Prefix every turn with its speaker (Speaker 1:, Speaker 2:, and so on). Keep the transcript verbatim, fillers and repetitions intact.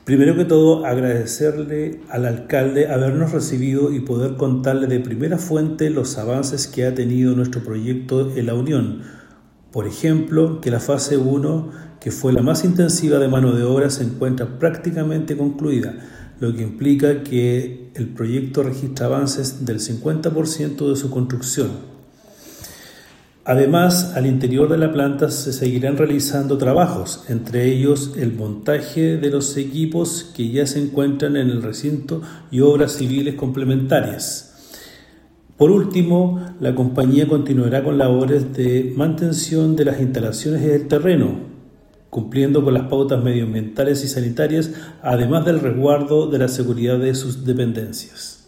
Speaker 1: Primero que todo, agradecerle al alcalde habernos recibido y poder contarle de primera fuente los avances que ha tenido nuestro proyecto en La Unión. Por ejemplo, que la fase uno, que fue la más intensiva de mano de obra, se encuentra prácticamente concluida, lo que implica que el proyecto registra avances del cincuenta por ciento de su construcción. Además, al interior de la planta se seguirán realizando trabajos, entre ellos el montaje de los equipos que ya se encuentran en el recinto y obras civiles complementarias. Por último, la compañía continuará con labores de mantención de las instalaciones y del terreno, cumpliendo con las pautas medioambientales y sanitarias, además del resguardo de la seguridad de sus dependencias.